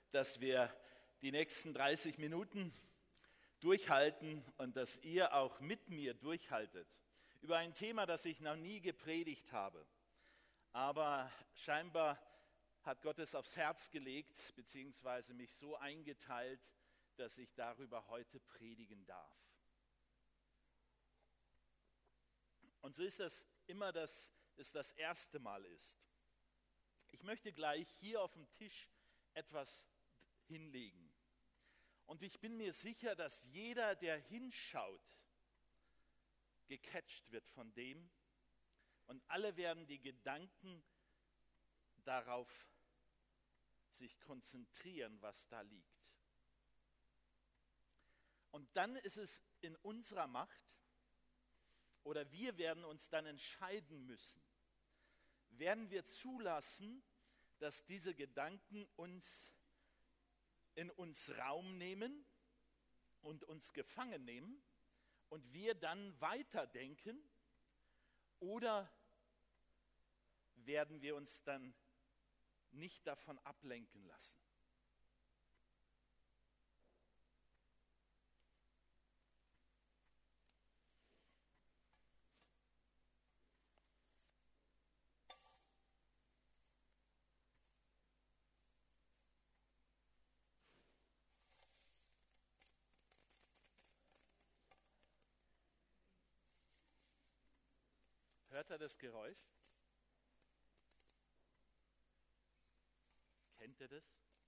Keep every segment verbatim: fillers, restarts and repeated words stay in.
dass wir die nächsten dreißig Minuten durchhalten und dass ihr auch mit mir durchhaltet über ein Thema, das ich noch nie gepredigt habe. Aber scheinbar hat Gott es aufs Herz gelegt, beziehungsweise mich so eingeteilt, dass ich darüber heute predigen darf. Und so ist das immer, dass es das erste Mal ist. Ich möchte gleich hier auf dem Tisch etwas hinlegen. Und ich bin mir sicher, dass jeder, der hinschaut, gecatcht wird von dem. Und alle werden die Gedanken darauf sich konzentrieren, was da liegt. Und dann ist es in unserer Macht, oder wir werden uns dann entscheiden müssen, werden wir zulassen, dass diese Gedanken uns in uns Raum nehmen und uns gefangen nehmen und wir dann weiterdenken, oder werden wir uns dann nicht davon ablenken lassen? Hört ihr das Geräusch? Kennt ihr das?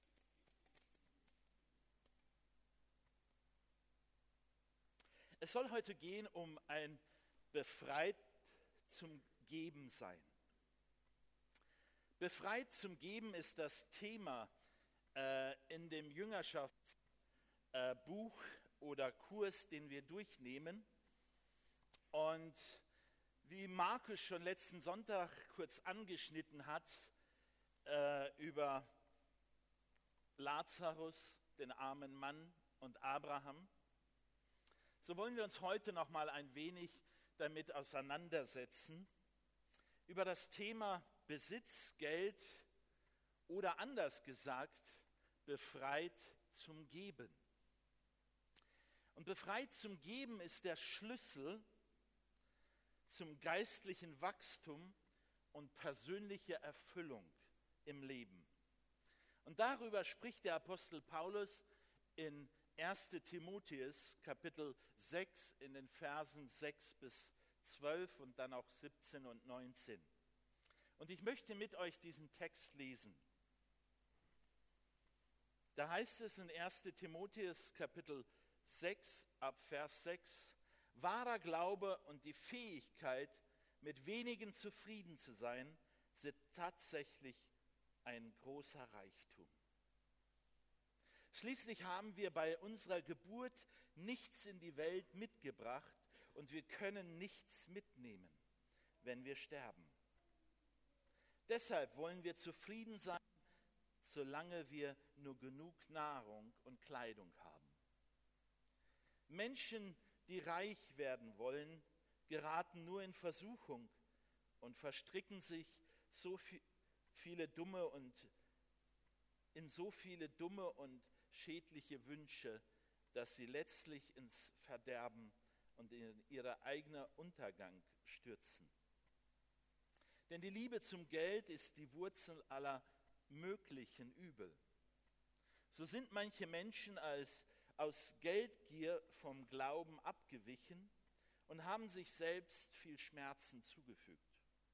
Es soll heute gehen um ein befreit zum Geben sein. Befreit zum Geben ist das Thema äh, in dem Jüngerschaftsbuch äh, oder Kurs, den wir durchnehmen. Und wie Markus schon letzten Sonntag kurz angeschnitten hat, äh, über Lazarus, den armen Mann und Abraham, so wollen wir uns heute noch mal ein wenig damit auseinandersetzen, über das Thema Besitz, Geld oder anders gesagt, befreit zum Geben. Und befreit zum Geben ist der Schlüssel zum geistlichen Wachstum und persönliche Erfüllung im Leben. Und darüber spricht der Apostel Paulus in erster Timotheus Kapitel sechs in den Versen sechs bis zwölf und dann auch siebzehn und neunzehn. Und ich möchte mit euch diesen Text lesen. Da heißt es in erster Timotheus Kapitel sechs ab Vers sechs: Wahrer Glaube und die Fähigkeit, mit wenigen zufrieden zu sein, sind tatsächlich ein großer Reichtum. Schließlich haben wir bei unserer Geburt nichts in die Welt mitgebracht und wir können nichts mitnehmen, wenn wir sterben. Deshalb wollen wir zufrieden sein, solange wir nur genug Nahrung und Kleidung haben. Menschen, die reich werden wollen, geraten nur in Versuchung und verstricken sich so viele dumme und in so viele dumme und schädliche Wünsche, dass sie letztlich ins Verderben und in ihren eigenen Untergang stürzen. Denn die Liebe zum Geld ist die Wurzel aller möglichen Übel. So sind manche Menschen als aus Geldgier vom Glauben abgewichen und haben sich selbst viel Schmerzen zugefügt.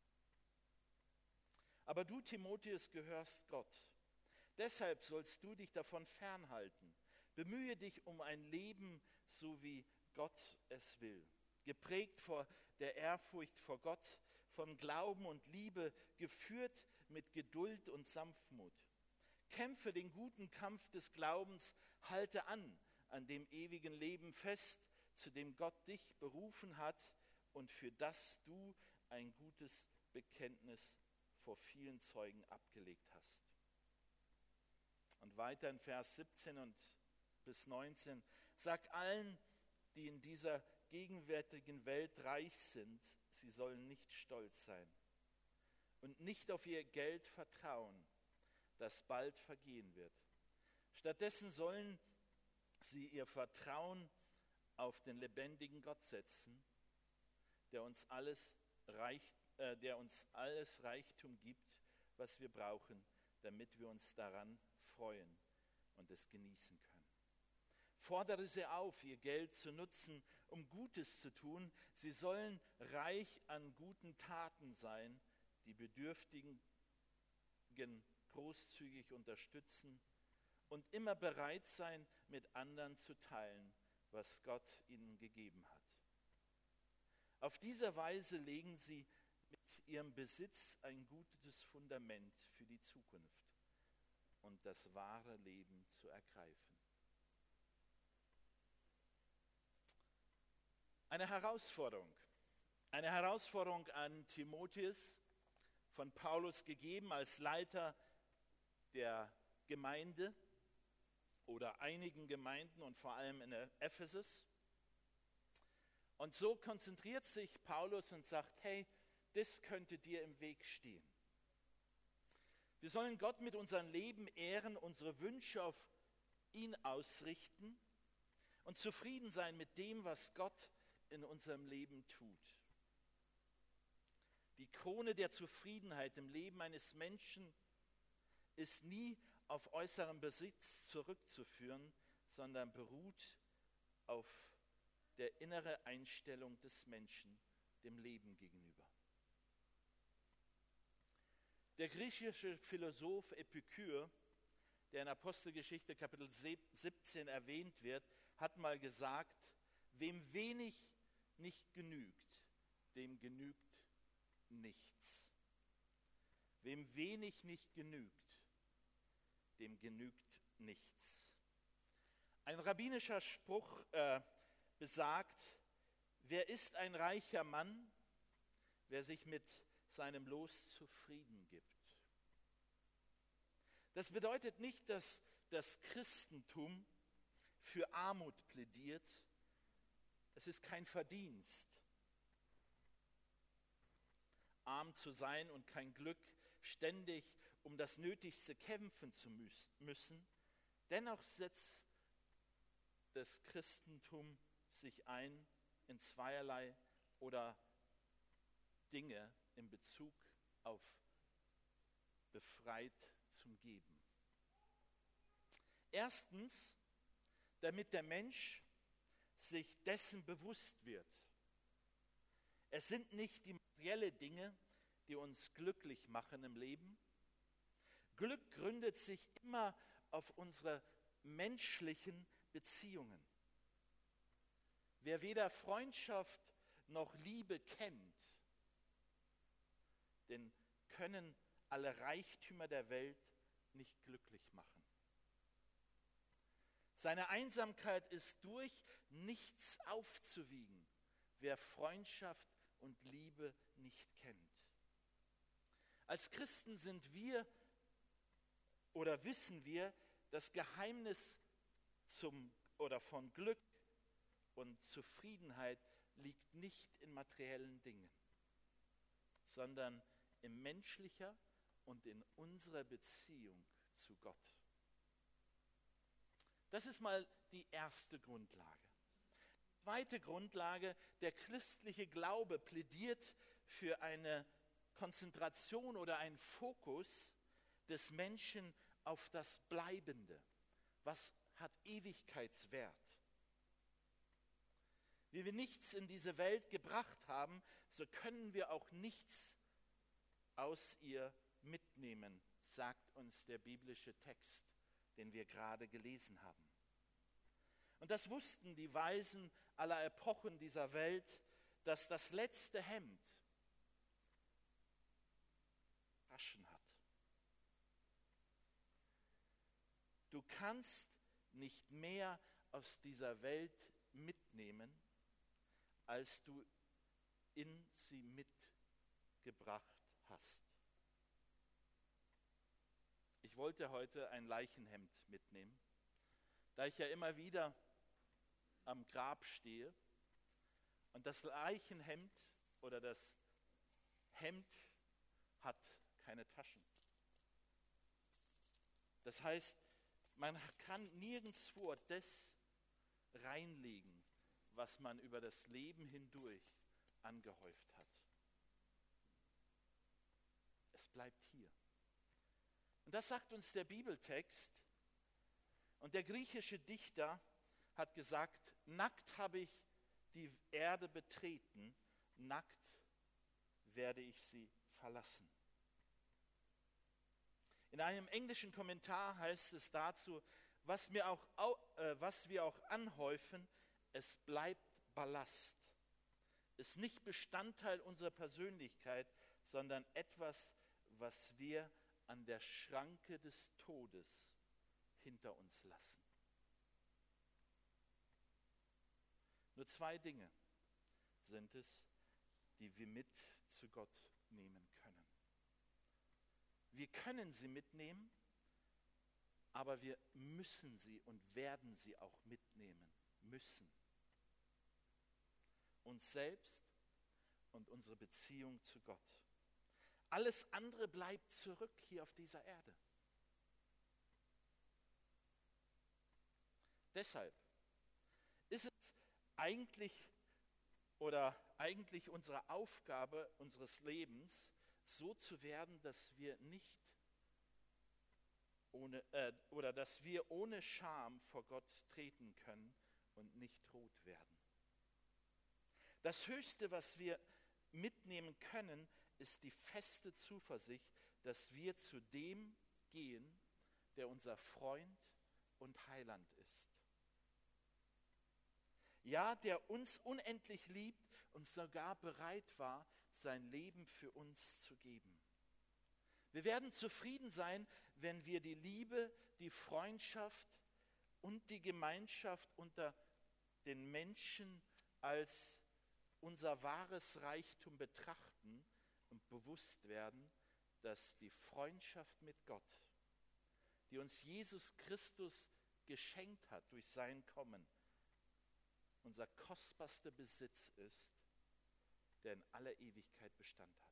Aber du, Timotheus, gehörst Gott. Deshalb sollst du dich davon fernhalten. Bemühe dich um ein Leben, so wie Gott es will. Geprägt vor der Ehrfurcht vor Gott, von Glauben und Liebe, geführt mit Geduld und Sanftmut. Kämpfe den guten Kampf des Glaubens, halte an, an dem ewigen Leben fest, zu dem Gott dich berufen hat und für das du ein gutes Bekenntnis vor vielen Zeugen abgelegt hast. Und weiter in Vers siebzehn und bis neunzehn: Sag allen, die in dieser gegenwärtigen Welt reich sind, sie sollen nicht stolz sein und nicht auf ihr Geld vertrauen, das bald vergehen wird, Stattdessen sollen sie ihr Vertrauen auf den lebendigen Gott setzen, der uns alles, reich, äh, der uns alles Reichtum gibt, was wir brauchen, damit wir uns daran freuen und es genießen können. Fordere sie auf, ihr Geld zu nutzen, um Gutes zu tun. Sie sollen reich an guten Taten sein, die Bedürftigen großzügig unterstützen und immer bereit sein, mit anderen zu teilen, was Gott ihnen gegeben hat. Auf diese Weise legen sie mit ihrem Besitz ein gutes Fundament für die Zukunft und das wahre Leben zu ergreifen. Eine Herausforderung, eine Herausforderung an Timotheus, von Paulus gegeben als Leiter der Gemeinde oder einigen Gemeinden und vor allem in Ephesus. Und so konzentriert sich Paulus und sagt, hey, das könnte dir im Weg stehen. Wir sollen Gott mit unserem Leben ehren, unsere Wünsche auf ihn ausrichten und zufrieden sein mit dem, was Gott in unserem Leben tut. Die Krone der Zufriedenheit im Leben eines Menschen ist nie auf äußeren Besitz zurückzuführen, sondern beruht auf der inneren Einstellung des Menschen dem Leben gegenüber. Der griechische Philosoph Epikur, der in Apostelgeschichte Kapitel siebzehn erwähnt wird, hat mal gesagt, wem wenig nicht genügt, dem genügt nichts. Wem wenig nicht genügt, dem genügt nichts. Ein rabbinischer Spruch äh, besagt, wer ist ein reicher Mann, wer sich mit seinem Los zufrieden gibt. Das bedeutet nicht, dass das Christentum für Armut plädiert. Es ist kein Verdienst, arm zu sein und kein Glück, ständig um das Nötigste kämpfen zu müssen. Dennoch setzt das Christentum sich ein in zweierlei oder Dinge in Bezug auf befreit zum Geben. Erstens, damit der Mensch sich dessen bewusst wird. Es sind nicht die materiellen Dinge, die uns glücklich machen im Leben. Glück gründet sich immer auf unsere menschlichen Beziehungen. Wer weder Freundschaft noch Liebe kennt, den können alle Reichtümer der Welt nicht glücklich machen. Seine Einsamkeit ist durch nichts aufzuwiegen, wer Freundschaft und Liebe nicht kennt. Als Christen sind wir oder wissen wir, das Geheimnis zum, oder von Glück und Zufriedenheit liegt nicht in materiellen Dingen, sondern in menschlicher und in unserer Beziehung zu Gott. Das ist mal die erste Grundlage. Zweite Grundlage, der christliche Glaube plädiert für eine Konzentration oder einen Fokus des Menschen auf das Bleibende. Was hat Ewigkeitswert? Wie wir nichts in diese Welt gebracht haben, so können wir auch nichts aus ihr mitnehmen, sagt uns der biblische Text, den wir gerade gelesen haben. Und das wussten die Weisen aller Epochen dieser Welt, dass das letzte Hemd Taschen hat. Du kannst nicht mehr aus dieser Welt mitnehmen, als du in sie mitgebracht hast. Ich wollte heute ein Leichenhemd mitnehmen, da ich ja immer wieder am Grab stehe und das Leichenhemd oder das Hemd hat keine Taschen. Das heißt, Man kann nirgendwo das reinlegen, was man über das Leben hindurch angehäuft hat. Es bleibt hier. Und das sagt uns der Bibeltext. Und der griechische Dichter hat gesagt, nackt habe ich die Erde betreten, nackt werde ich sie verlassen. In einem englischen Kommentar heißt es dazu, was wir auch, äh, was wir auch anhäufen, es bleibt Ballast. Ist nicht Bestandteil unserer Persönlichkeit, sondern etwas, was wir an der Schranke des Todes hinter uns lassen. Nur zwei Dinge sind es, die wir mit zu Gott nehmen können. Wir können sie mitnehmen, aber wir müssen sie und werden sie auch mitnehmen müssen. Uns selbst und unsere Beziehung zu Gott. Alles andere bleibt zurück hier auf dieser Erde. Deshalb ist es eigentlich oder eigentlich unsere Aufgabe unseres Lebens, so zu werden, dass wir nicht ohne äh, oder dass wir ohne Scham vor Gott treten können und nicht rot werden. Das Höchste, was wir mitnehmen können, ist die feste Zuversicht, dass wir zu dem gehen, der unser Freund und Heiland ist. Ja, der uns unendlich liebt und sogar bereit war, sein Leben für uns zu geben. Wir werden zufrieden sein, wenn wir die Liebe, die Freundschaft und die Gemeinschaft unter den Menschen als unser wahres Reichtum betrachten und bewusst werden, dass die Freundschaft mit Gott, die uns Jesus Christus geschenkt hat durch sein Kommen, unser kostbarster Besitz ist, der in aller Ewigkeit Bestand hat.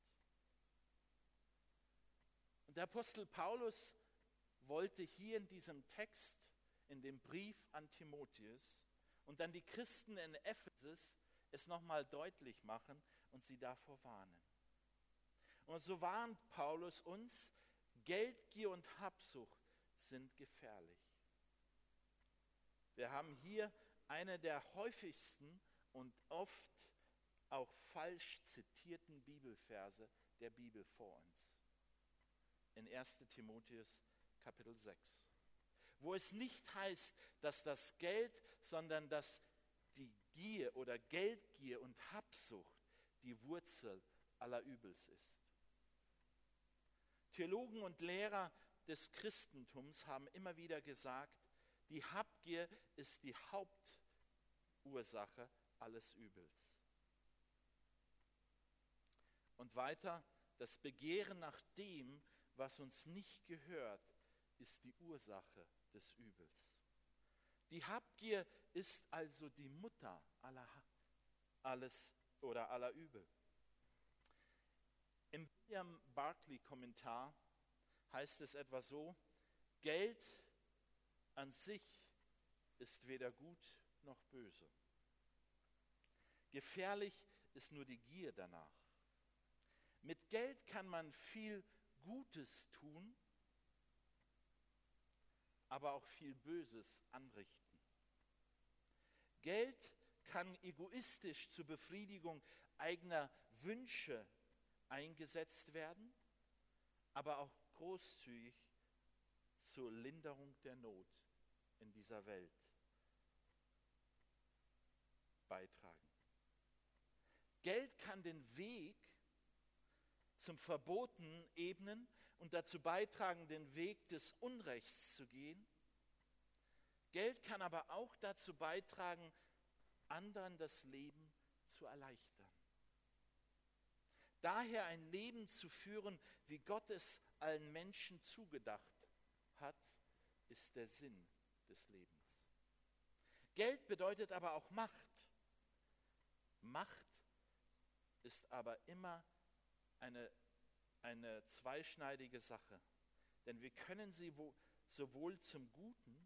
Und der Apostel Paulus wollte hier in diesem Text, in dem Brief an Timotheus und dann die Christen in Ephesus es nochmal deutlich machen und sie davor warnen. Und so warnt Paulus uns, Geldgier und Habsucht sind gefährlich. Wir haben hier eine der häufigsten und oft auch falsch zitierten Bibelverse der Bibel vor uns. In erster Timotheus Kapitel sechs. Wo es nicht heißt, dass das Geld, sondern dass die Gier oder Geldgier und Habsucht die Wurzel aller Übels ist. Theologen und Lehrer des Christentums haben immer wieder gesagt, die Habgier ist die Hauptursache alles Übels. Und weiter, das Begehren nach dem, was uns nicht gehört, ist die Ursache des Übels. Die Habgier ist also die Mutter aller alles oder aller Übel. Im William Barclay Kommentar heißt es etwa so: Geld an sich ist weder gut noch böse. Gefährlich ist nur die Gier danach. Mit Geld kann man viel Gutes tun, aber auch viel Böses anrichten. Geld kann egoistisch zur Befriedigung eigener Wünsche eingesetzt werden, aber auch großzügig zur Linderung der Not in dieser Welt beitragen. Geld kann den Weg zum Verbotenen ebnen und dazu beitragen, den Weg des Unrechts zu gehen. Geld kann aber auch dazu beitragen, anderen das Leben zu erleichtern. Daher ein Leben zu führen, wie Gott es allen Menschen zugedacht hat, ist der Sinn des Lebens. Geld bedeutet aber auch Macht. Macht ist aber immer eine, eine zweischneidige Sache, denn wir können sie wo, sowohl zum Guten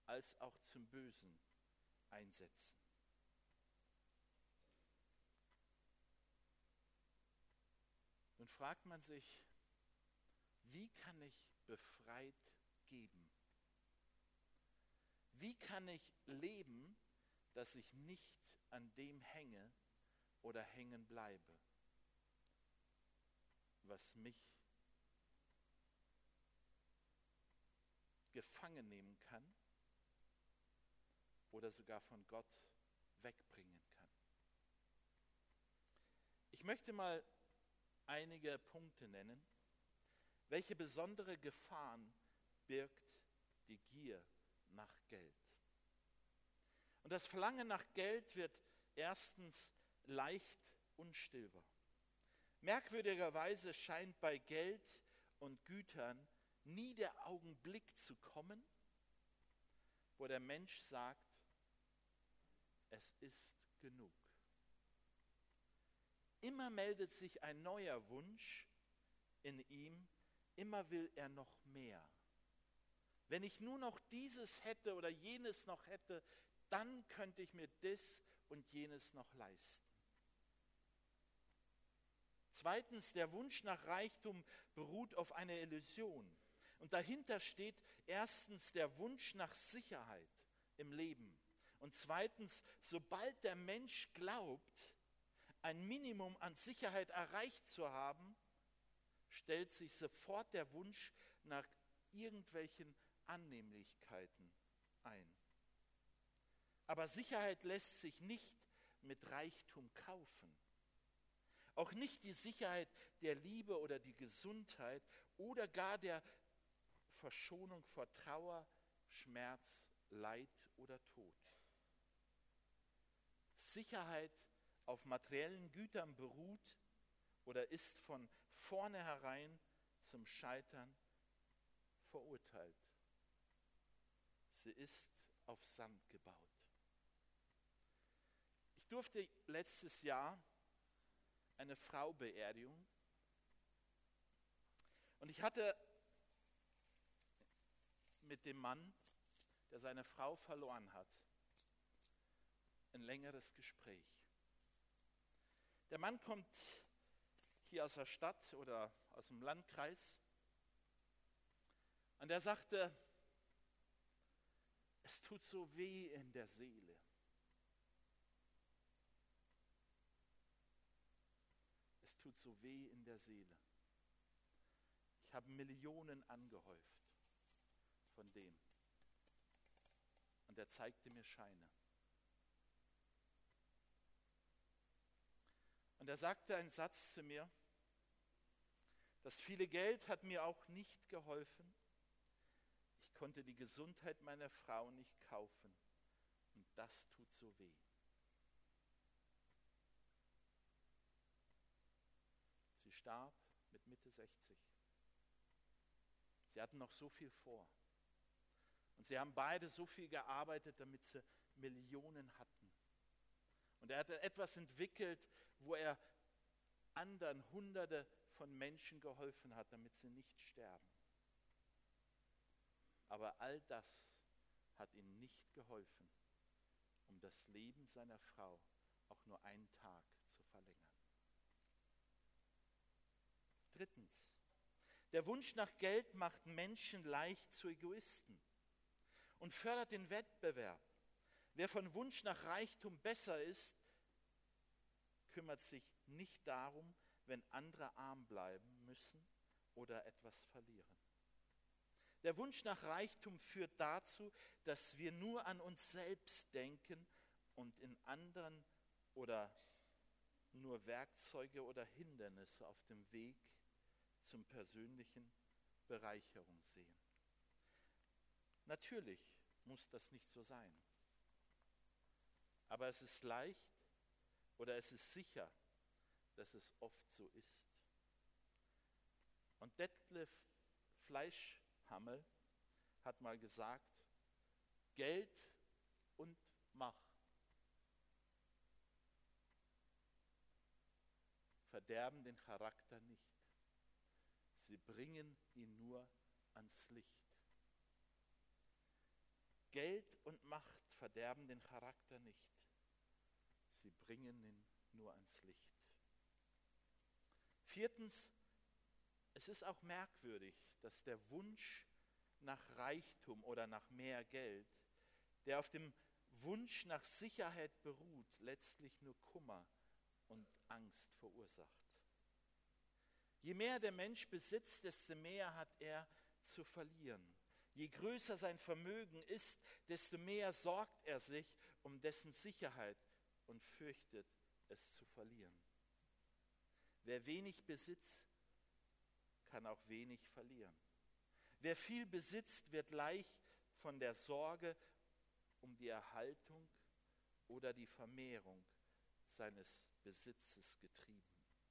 als auch zum Bösen einsetzen. Nun fragt man sich, wie kann ich befreit geben? Wie kann ich leben, dass ich nicht an dem hänge oder hängen bleibe, was mich gefangen nehmen kann oder sogar von Gott wegbringen kann? Ich möchte mal einige Punkte nennen. Welche besondere Gefahren birgt die Gier nach Geld? Und das Verlangen nach Geld wird erstens leicht unstillbar. Merkwürdigerweise scheint bei Geld und Gütern nie der Augenblick zu kommen, wo der Mensch sagt, es ist genug. Immer meldet sich ein neuer Wunsch in ihm, immer will er noch mehr. Wenn ich nur noch dieses hätte oder jenes noch hätte, dann könnte ich mir das und jenes noch leisten. Zweitens, der Wunsch nach Reichtum beruht auf einer Illusion. Und dahinter steht erstens der Wunsch nach Sicherheit im Leben. Und zweitens, sobald der Mensch glaubt, ein Minimum an Sicherheit erreicht zu haben, stellt sich sofort der Wunsch nach irgendwelchen Annehmlichkeiten ein. Aber Sicherheit lässt sich nicht mit Reichtum kaufen. Auch nicht die Sicherheit der Liebe oder die Gesundheit oder gar der Verschonung vor Trauer, Schmerz, Leid oder Tod. Sicherheit auf materiellen Gütern beruht oder ist von vornherein zum Scheitern verurteilt. Sie ist auf Sand gebaut. Ich durfte letztes Jahr eine Frau beerdigen und ich hatte mit dem Mann, der seine Frau verloren hat, ein längeres Gespräch. Der Mann kommt hier aus der Stadt oder aus dem Landkreis und er sagte, es tut so weh in der Seele. Es tut so weh in der Seele. Ich habe Millionen angehäuft von dem. Und er zeigte mir Scheine. Und er sagte einen Satz zu mir, das viele Geld hat mir auch nicht geholfen. Ich konnte die Gesundheit meiner Frau nicht kaufen. Und das tut so weh. Sie starb mit Mitte sechzig. Sie hatten noch so viel vor. Und sie haben beide so viel gearbeitet, damit sie Millionen hatten. Und er hatte etwas entwickelt, wo er anderen Hunderte von Menschen geholfen hat, damit sie nicht sterben. Aber all das hat ihm nicht geholfen, um das Leben seiner Frau auch nur einen Tag zu verlängern. Drittens, der Wunsch nach Geld macht Menschen leicht zu Egoisten und fördert den Wettbewerb. Wer von Wunsch nach Reichtum besser ist, kümmert sich nicht darum, wenn andere arm bleiben müssen oder etwas verlieren. Der Wunsch nach Reichtum führt dazu, dass wir nur an uns selbst denken und in anderen oder nur Werkzeuge oder Hindernisse auf dem Weg zum persönlichen Bereicherung sehen. Natürlich muss das nicht so sein. Aber es ist leicht oder es ist sicher, dass es oft so ist. Und Detlef Fleischhammel hat mal gesagt, Geld und Macht verderben den Charakter nicht. Sie bringen ihn nur ans Licht. Geld und Macht verderben den Charakter nicht. Sie bringen ihn nur ans Licht. Viertens, es ist auch merkwürdig, dass der Wunsch nach Reichtum oder nach mehr Geld, der auf dem Wunsch nach Sicherheit beruht, letztlich nur Kummer und Angst verursacht. Je mehr der Mensch besitzt, desto mehr hat er zu verlieren. Je größer sein Vermögen ist, desto mehr sorgt er sich um dessen Sicherheit und fürchtet, es zu verlieren. Wer wenig besitzt, kann auch wenig verlieren. Wer viel besitzt, wird leicht von der Sorge um die Erhaltung oder die Vermehrung seines Besitzes getrieben.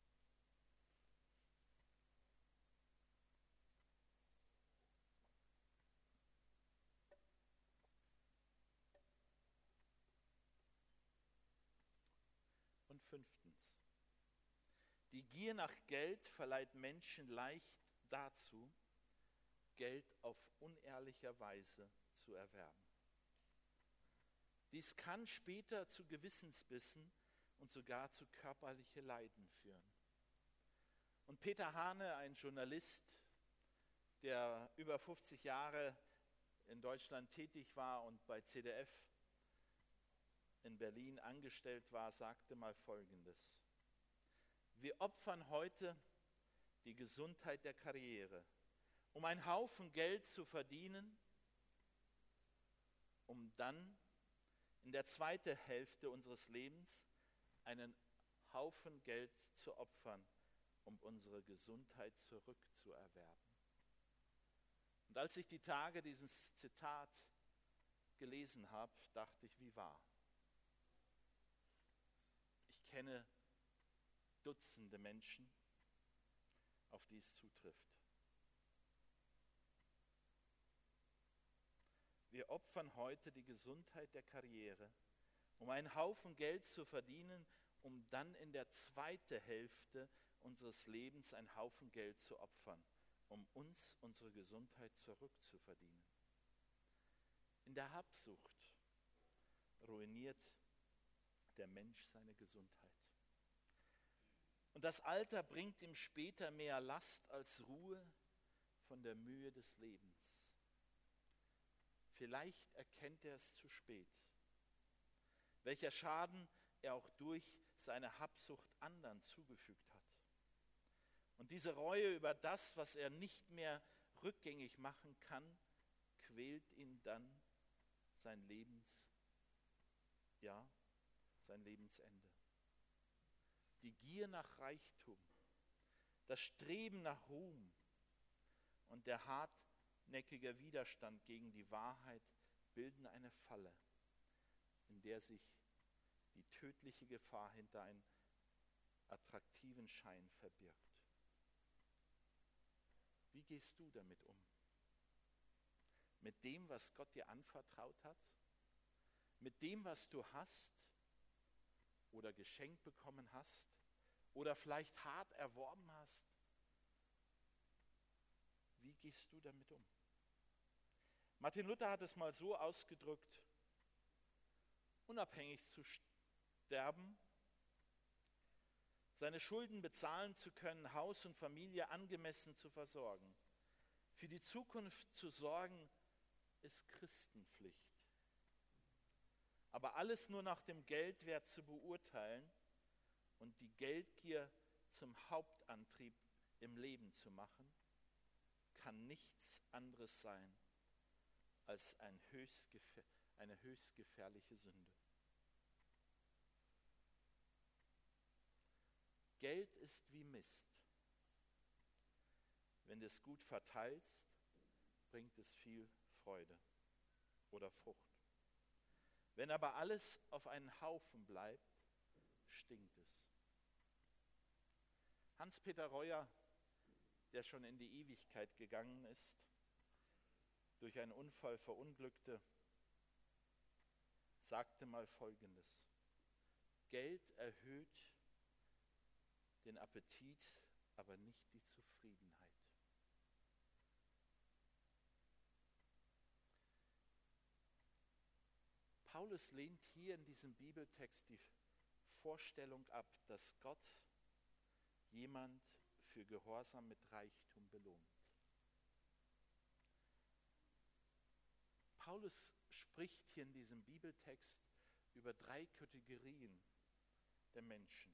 Und fünftens, die Gier nach Geld verleiht Menschen leicht dazu, Geld auf unehrliche Weise zu erwerben. Dies kann später zu Gewissensbissen und sogar zu körperlichen Leiden führen. Und Peter Hane, ein Journalist, der über fünfzig Jahre in Deutschland tätig war und bei C D F in Berlin angestellt war, sagte mal Folgendes: Wir opfern heute die Gesundheit der Karriere, um einen Haufen Geld zu verdienen, um dann in der zweiten Hälfte unseres Lebens einen Haufen Geld zu opfern, um unsere Gesundheit zurückzuerwerben. Und als ich die Tage dieses Zitat gelesen habe, dachte ich, wie wahr. Ich kenne Dutzende Menschen, auf die es zutrifft. Wir opfern heute die Gesundheit der Karriere, um einen Haufen Geld zu verdienen, um dann in der zweiten Hälfte unseres Lebens einen Haufen Geld zu opfern, um uns unsere Gesundheit zurückzuverdienen. In der Habsucht ruiniert der Mensch seine Gesundheit. Und das Alter bringt ihm später mehr Last als Ruhe von der Mühe des Lebens. Vielleicht erkennt er es zu spät, welcher Schaden er auch durch seine Habsucht anderen zugefügt hat. Und diese Reue über das, was er nicht mehr rückgängig machen kann, quält ihn dann sein Lebens, ja, sein Lebensende. Die Gier nach Reichtum, das Streben nach Ruhm und der hartnäckige Widerstand gegen die Wahrheit bilden eine Falle, in der sich die tödliche Gefahr hinter einem attraktiven Schein verbirgt. Wie gehst du damit um? Mit dem, was Gott dir anvertraut hat? Mit dem, was du hast oder geschenkt bekommen hast oder vielleicht hart erworben hast? Wie gehst du damit um? Martin Luther hat es mal so ausgedrückt: Unabhängig zu sterben, seine Schulden bezahlen zu können, Haus und Familie angemessen zu versorgen. Für die Zukunft zu sorgen, ist Christenpflicht. Aber alles nur nach dem Geldwert zu beurteilen und die Geldgier zum Hauptantrieb im Leben zu machen, kann nichts anderes sein als ein höchst gefähr- eine höchst gefährliche Sünde. Geld ist wie Mist. Wenn du es gut verteilst, bringt es viel Freude oder Frucht. Wenn aber alles auf einen Haufen bleibt, stinkt es. Hans-Peter Reuer, der schon in die Ewigkeit gegangen ist, durch einen Unfall verunglückte, sagte mal Folgendes: Geld erhöht den Appetit, aber nicht die Zufriedenheit. Paulus lehnt hier in diesem Bibeltext die Vorstellung ab, dass Gott jemand für Gehorsam mit Reichtum belohnt. Paulus spricht hier in diesem Bibeltext über drei Kategorien der Menschen.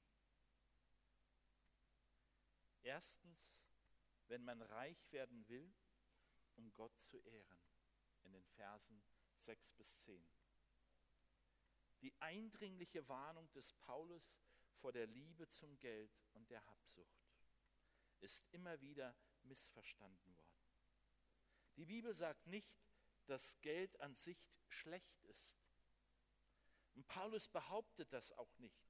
Erstens, wenn man reich werden will, um Gott zu ehren, in den Versen sechs bis zehn. Die eindringliche Warnung des Paulus vor der Liebe zum Geld und der Habsucht ist immer wieder missverstanden worden. Die Bibel sagt nicht, dass Geld an sich schlecht ist. Und Paulus behauptet das auch nicht,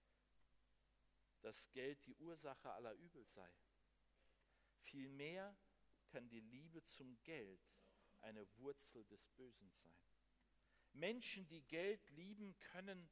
dass Geld die Ursache aller Übel sei. Vielmehr kann die Liebe zum Geld eine Wurzel des Bösen sein. Menschen, die Geld lieben, können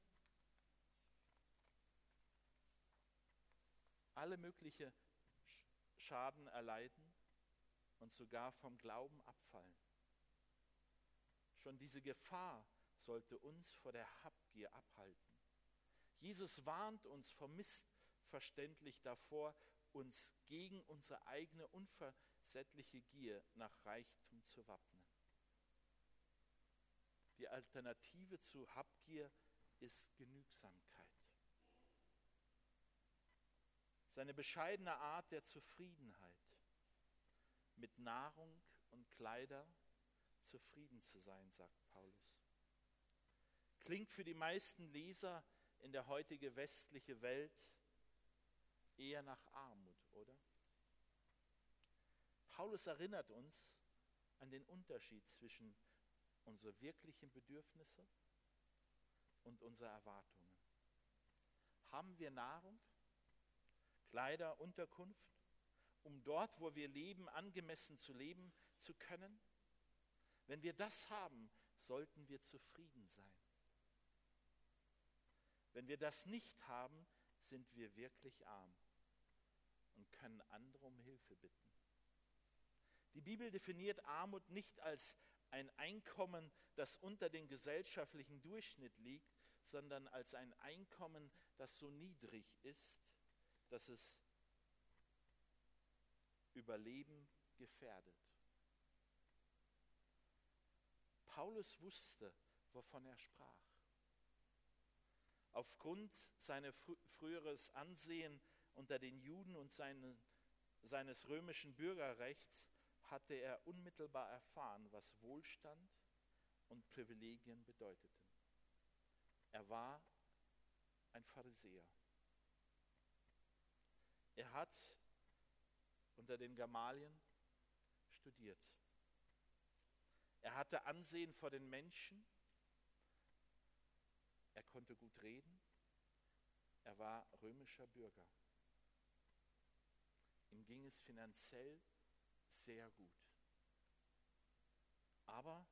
alle möglichen Schaden erleiden und sogar vom Glauben abfallen. Schon diese Gefahr sollte uns vor der Habgier abhalten. Jesus warnt uns vor missverständlich davor, uns gegen unsere eigene unversättliche Gier nach Reichtum zu wappnen. Die Alternative zu Habgier ist Genügsamkeit. Seine bescheidene Art der Zufriedenheit, mit Nahrung und Kleider zufrieden zu sein, sagt Paulus. Klingt für die meisten Leser in der heutigen westlichen Welt eher nach Armut, oder? Paulus erinnert uns an den Unterschied zwischen unsere wirklichen Bedürfnisse und unsere Erwartungen. Haben wir Nahrung, Kleider, Unterkunft, um dort, wo wir leben, angemessen zu leben zu können? Wenn wir das haben, sollten wir zufrieden sein. Wenn wir das nicht haben, sind wir wirklich arm und können andere um Hilfe bitten. Die Bibel definiert Armut nicht als ein Einkommen, das unter dem gesellschaftlichen Durchschnitt liegt, sondern als ein Einkommen, das so niedrig ist, dass es Überleben gefährdet. Paulus wusste, wovon er sprach. Aufgrund seines frü- früheres Ansehen unter den Juden und seine, seines römischen Bürgerrechts hatte er unmittelbar erfahren, was Wohlstand und Privilegien bedeuteten. Er war ein Pharisäer. Er hat unter den Gamalien studiert. Er hatte Ansehen vor den Menschen. Er konnte gut reden. Er war römischer Bürger. Ihm ging es finanziell sehr gut. Aber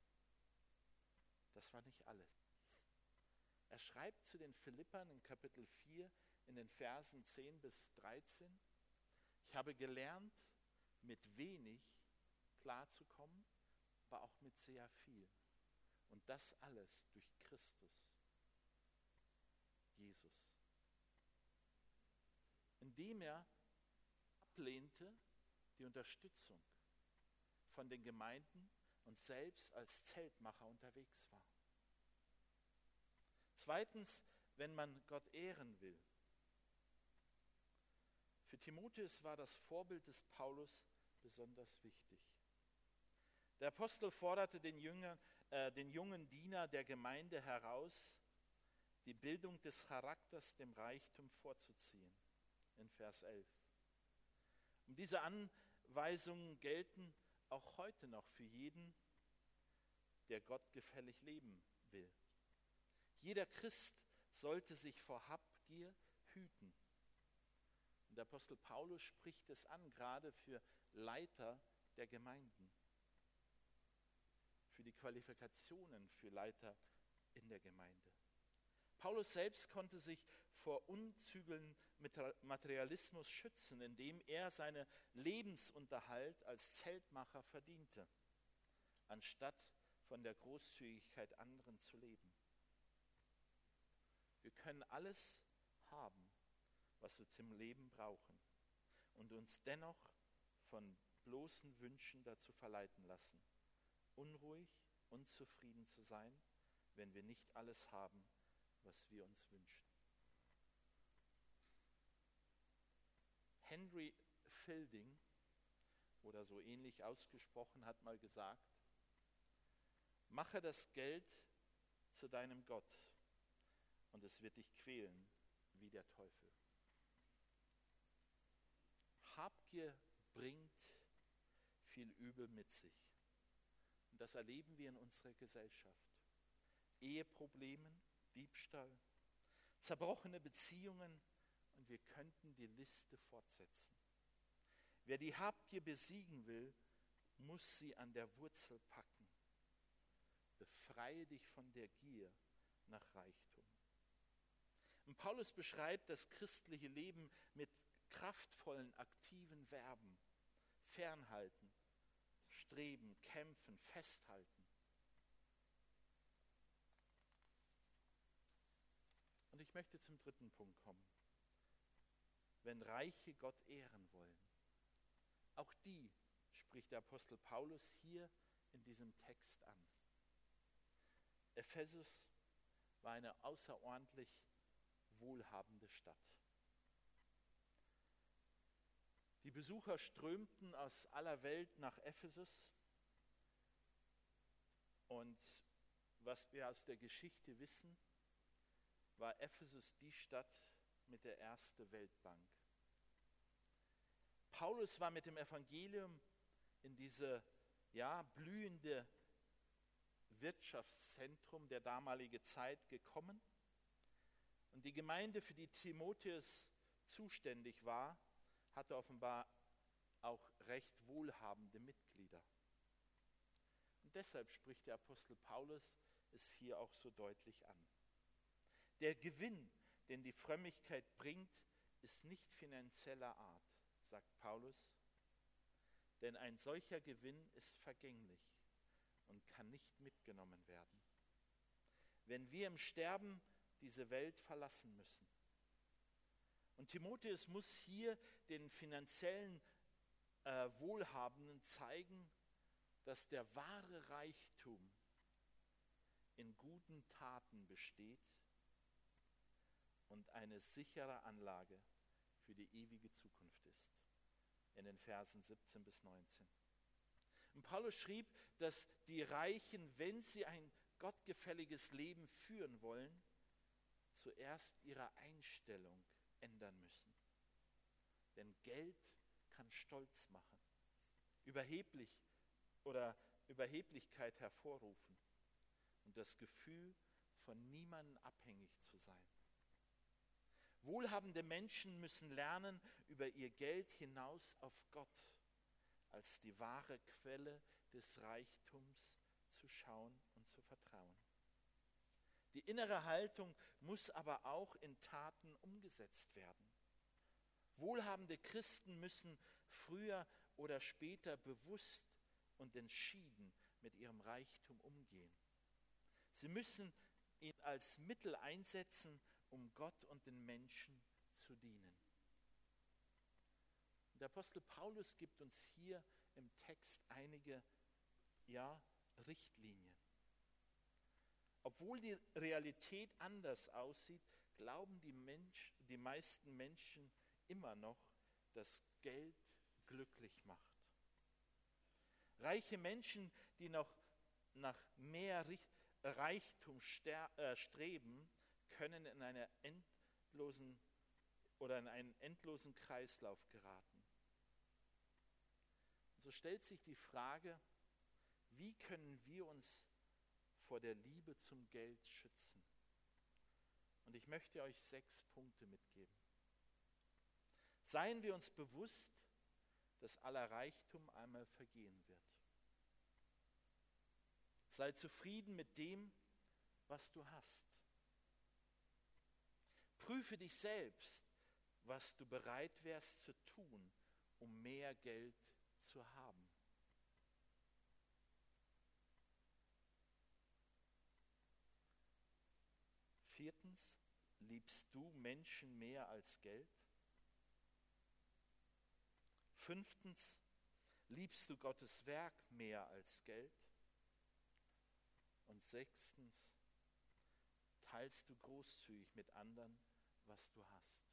das war nicht alles. Er schreibt zu den Philippern in Kapitel vier in den Versen zehn bis dreizehn, ich habe gelernt, mit wenig klarzukommen, aber auch mit sehr viel. Und das alles durch Christus, Jesus. Indem er ablehnte die Unterstützung von den Gemeinden und selbst als Zeltmacher unterwegs war. Zweitens, wenn man Gott ehren will. Für Timotheus war das Vorbild des Paulus besonders wichtig. Der Apostel forderte den, Jünger, äh, den jungen Diener der Gemeinde heraus, die Bildung des Charakters dem Reichtum vorzuziehen, in Vers elf. Und diese Anweisungen gelten auch heute noch für jeden, der Gott gefällig leben will. Jeder Christ sollte sich vor Habgier hüten. Und der Apostel Paulus spricht es an, gerade für Leiter der Gemeinden, für die Qualifikationen für Leiter in der Gemeinde. Paulus selbst konnte sich vor Unzügeln mit Materialismus schützen, indem er seinen Lebensunterhalt als Zeltmacher verdiente, anstatt von der Großzügigkeit anderen zu leben. Wir können alles haben, was wir zum Leben brauchen und uns dennoch von bloßen Wünschen dazu verleiten lassen, unruhig, unzufrieden zu sein, wenn wir nicht alles haben, was wir uns wünschen. Henry Fielding, oder so ähnlich ausgesprochen, hat mal gesagt: Mache das Geld zu deinem Gott und es wird dich quälen wie der Teufel. Habgier bringt viel Übel mit sich. Und das erleben wir in unserer Gesellschaft. Eheprobleme, Diebstahl, zerbrochene Beziehungen, und wir könnten die Liste fortsetzen. Wer die Habgier besiegen will, muss sie an der Wurzel packen. Befreie dich von der Gier nach Reichtum. Und Paulus beschreibt das christliche Leben mit kraftvollen, aktiven Verben. Fernhalten, streben, kämpfen, festhalten. Und ich möchte zum dritten Punkt kommen. Wenn Reiche Gott ehren wollen. Auch die spricht der Apostel Paulus hier in diesem Text an. Ephesus war eine außerordentlich wohlhabende Stadt. Die Besucher strömten aus aller Welt nach Ephesus. Und was wir aus der Geschichte wissen, war Ephesus die Stadt mit der ersten Weltbank. Paulus war mit dem Evangelium in diese ja, blühende Wirtschaftszentrum der damaligen Zeit gekommen. Und die Gemeinde, für die Timotheus zuständig war, hatte offenbar auch recht wohlhabende Mitglieder. Und deshalb spricht der Apostel Paulus es hier auch so deutlich an. Der Gewinn, den die Frömmigkeit bringt, ist nicht finanzieller Art, sagt Paulus, denn ein solcher Gewinn ist vergänglich und kann nicht mitgenommen werden. Wenn wir im Sterben diese Welt verlassen müssen. Und Timotheus muss hier den finanziellen äh, Wohlhabenden zeigen, dass der wahre Reichtum in guten Taten besteht und eine sichere Anlage für die ewige Zukunft ist. In den Versen siebzehn bis neunzehn. Und Paulus schrieb, dass die Reichen, wenn sie ein gottgefälliges Leben führen wollen, zuerst ihre Einstellung ändern müssen. Denn Geld kann stolz machen, überheblich oder Überheblichkeit hervorrufen und das Gefühl, von niemandem abhängig zu sein. Wohlhabende Menschen müssen lernen, über ihr Geld hinaus auf Gott als die wahre Quelle des Reichtums zu schauen und zu vertrauen. Die innere Haltung muss aber auch in Taten umgesetzt werden. Wohlhabende Christen müssen früher oder später bewusst und entschieden mit ihrem Reichtum umgehen. Sie müssen ihn als Mittel einsetzen, um Gott und den Menschen zu dienen. Der Apostel Paulus gibt uns hier im Text einige ja, Richtlinien. Obwohl die Realität anders aussieht, glauben die, Mensch, die meisten Menschen immer noch, dass Geld glücklich macht. Reiche Menschen, die noch nach mehr Reichtum streben, können in einer endlosen oder in einen endlosen Kreislauf geraten. Und so stellt sich die Frage, wie können wir uns vor der Liebe zum Geld schützen? Und ich möchte euch sechs Punkte mitgeben. Seien wir uns bewusst, dass aller Reichtum einmal vergehen wird. Sei zufrieden mit dem, was du hast. Prüfe dich selbst, was du bereit wärst zu tun, um mehr Geld zu haben. Viertens, liebst du Menschen mehr als Geld? Fünftens, liebst du Gottes Werk mehr als Geld? Und sechstens, teilst du großzügig mit anderen, was du hast?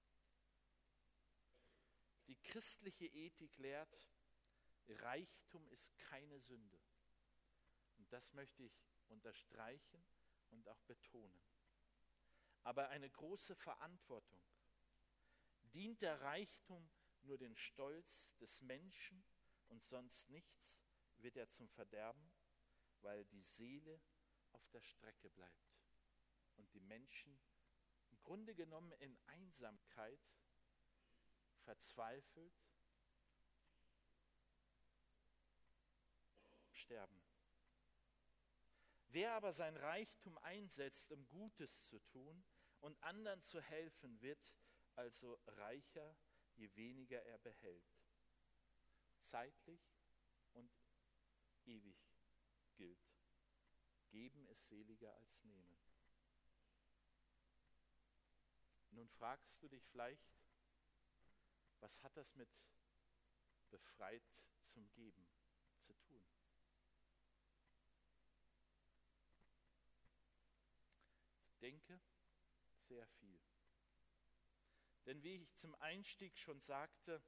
Die christliche Ethik lehrt, Reichtum ist keine Sünde. Und das möchte ich unterstreichen und auch betonen. Aber eine große Verantwortung. Dient der Reichtum nur den Stolz des Menschen und sonst nichts, wird er zum Verderben, weil die Seele auf der Strecke bleibt und die Menschen im Grunde genommen in Einsamkeit verzweifelt sterben. Wer aber sein Reichtum einsetzt, um Gutes zu tun und anderen zu helfen, wird also reicher, je weniger er behält. Zeitlich und ewig gilt. Geben ist seliger als nehmen. Nun fragst du dich vielleicht, was hat das mit befreit zum Geben zu tun? Ich denke, sehr viel. Denn wie ich zum Einstieg schon sagte,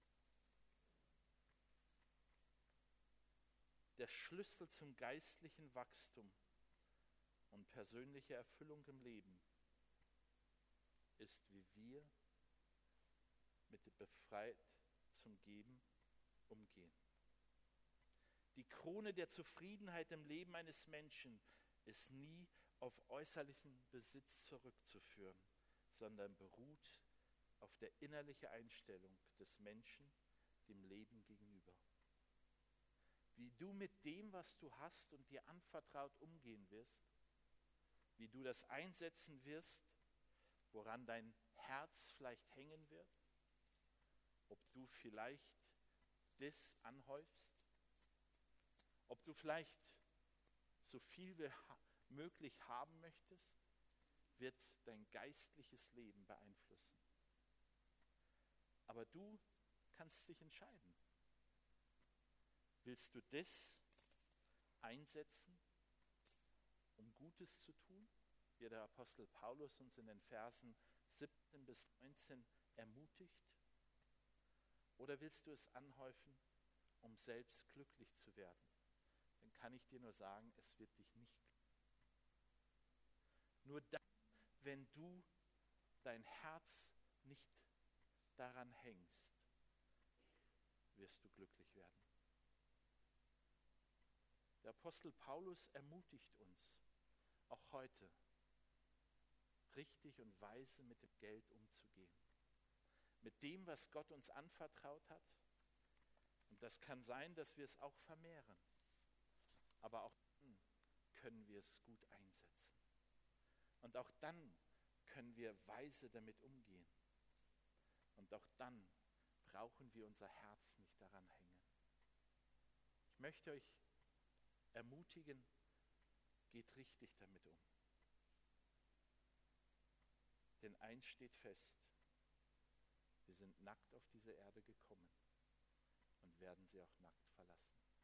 der Schlüssel zum geistlichen Wachstum und persönliche Erfüllung im Leben ist, wie wir mit dem befreit zum Geben umgehen. Die Krone der Zufriedenheit im Leben eines Menschen ist nie auf äußerlichen Besitz zurückzuführen, sondern beruht auf der innerlichen Einstellung des Menschen dem Leben gegenüber. Wie du mit dem, was du hast und dir anvertraut umgehen wirst, wie du das einsetzen wirst, woran dein Herz vielleicht hängen wird, ob du vielleicht das anhäufst, ob du vielleicht so viel wie möglich haben möchtest, wird dein geistliches Leben beeinflussen. Aber du kannst dich entscheiden. Willst du das einsetzen, um Gutes zu tun, wie der Apostel Paulus uns in den Versen siebzehn bis neunzehn ermutigt? Oder willst du es anhäufen, um selbst glücklich zu werden? Dann kann ich dir nur sagen, es wird dich nicht glücklich. Nur dann, wenn du dein Herz nicht daran hängst, wirst du glücklich werden. Der Apostel Paulus ermutigt uns, auch heute, richtig und weise mit dem Geld umzugehen. Mit dem, was Gott uns anvertraut hat. Und das kann sein, dass wir es auch vermehren. Aber auch dann können wir es gut einsetzen. Und auch dann können wir weise damit umgehen. Und auch dann brauchen wir unser Herz nicht daran hängen. Ich möchte euch ermutigen, geht richtig damit um. Denn eins steht fest, wir sind nackt auf diese Erde gekommen und werden sie auch nackt verlassen.